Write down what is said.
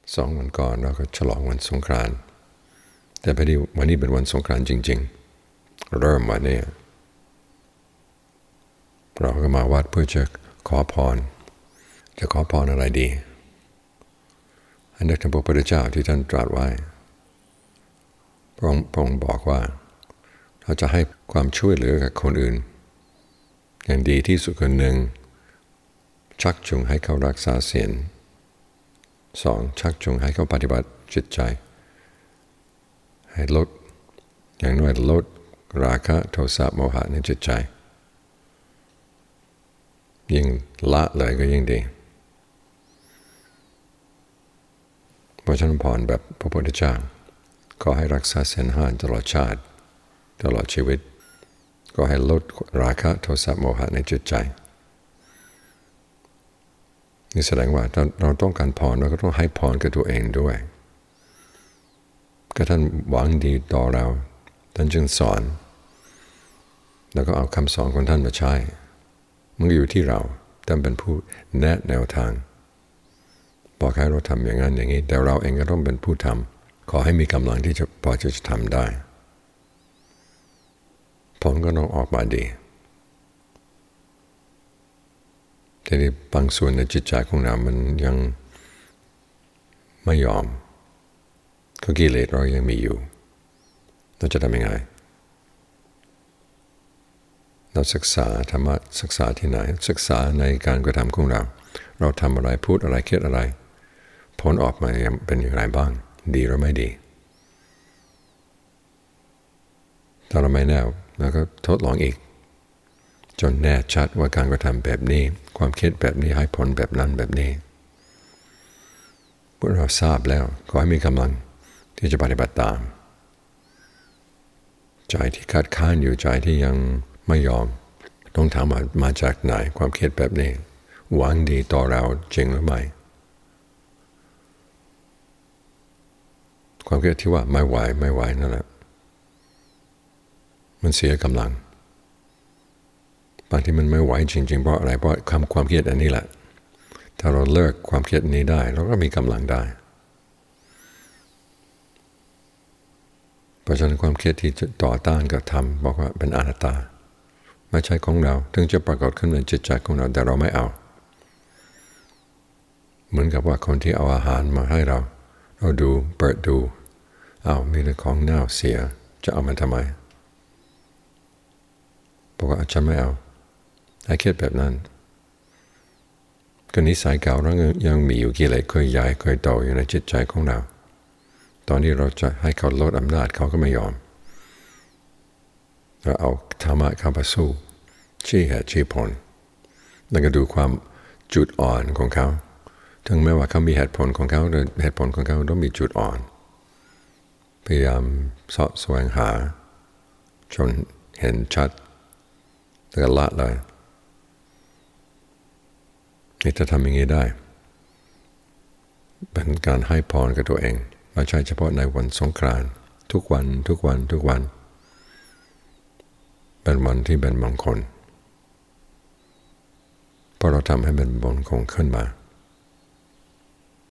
2 วันก่อนเราก็ฉลองวันสงกรานต์แต่พอดีวันนี้เป็นวันสงกรานต์จริงๆเริ่มวันนี้เราก็มาวัดเพื่อจะขอพรจะขอพรอะไรดีอันนึกถึงพระพุทธเจ้าที่ท่านตรัสไว้พระองค์บอกว่าเราจะให้ความช่วยเหลือกับคนอื่นอย่างดีที่สุดคนหนึ่งชักจูงให้เขารักษาศีล 2. ชักจูงให้เขาปฏิบัติจิตใจให้ลดอย่างน้อยลดราคะโทสะโมหะในจิตใจยิ่งละเลยก็ยิ่งดีเพราะฉะนั้นพรแบบพระพุทธเจ้าขอให้รักษาศีล 5ตลอดชาติตลอดชีวิตก็ให้ลดราคะโทสะโมหะในจิตใจนี่แสดงว่าเราต้องการพรเราก็ต้องให้พรกับตัวเองด้วยก็ท่านหวังดีต่อเราท่านจึงสอนแล้วก็เอาคำสอนของท่านมาใช้มันอยู่ที่เราท่านเป็นผู้แนะแนวทางบอกให้เราทำอย่างนั้นอย่างนี้แต่เราเองก็ต้องเป็นผู้ทำขอให้มีกำลังที่จะพอจะทำได้ผลก็ต้องออกมาดีทีนี้บางส่วนในจิตใจของเรามันยังไม่ยอมก็กิเลสเรายังมีอยู่เราจะทำยังไงเราศึกษาธรรมะศึกษาที่ไหนศึกษาในการกระทำของเราทำอะไรพูดอะไรคิดอะไรผลออกมาเป็นอย่างไรบ้างดีหรือไม่ดีถ้าเราไม่แน่แล้วก็ทดลองอีกจนแน่ชัดว่าการกระทำแบบนี้ความคิดแบบนี้ให้ผลแบบนั้นแบบนี้เมื่อเราทราบแล้วขอให้มีกำลังที่จะปฏิบัติตามใจที่คัดค้านอยู่ใจที่ยังไม่ยอมต้องถามว่ามาจากไหนความคิดแบบนี้หวังดีต่อเราจริงหรือไม่ความคิดที่ว่าไม่ไหวนั่นแหละมันเสียกำลังบางที่มันไม่ไหวจริงๆเพราะอะไรเพราะความคิดอันนี้แหละถ้าเราเลิกความคิดนี้ได้เราก็มีกำลังได้เพราะฉะนั้นความคิดที่ต่อต้านกับธรรมบอกว่าเป็นอนัตตาไม่ใช่ของเราถึงจะปรากฏขึ้นในจิตใจของเราแต่เราไม่เอาเหมือนกับว่าคนที่เอาอาหารมาให้เราดูเปิดดูมีแต่ของเน่าเสียจะเอามันทำไมบอกว่าฉันไม่เอาให้คิดแบบนั้นก็นิสัยเก่าแล้วยังมีอยู่กิเลสเคยย้ายเคยโตอยู่ในจิตใจของเราตอนนี้เราจะให้เขาลดอำนาจเขาก็ไม่ยอมเราเอาธรรมะเข้ามาสู้ชี้เหตุชี้ผลแล้วก็ดูความจุดอ่อนของเขาถึงแม้ว่าเขามีเหตุผลของเขาแต่เหตุผลของเขาต้องมีจุดอ่อนพยายามเสาะแสวงหาจนเห็นชัดแล้วก็ละเลยนี่จะทำอย่างนี้ได้เป็นการให้พรกับตัวเองไม่ใช่เฉพาะในวันสงกรานต์ทุกวันเป็นวันที่เป็นมงคลเพราะเราทำให้เป็นมงคลขึ้นมา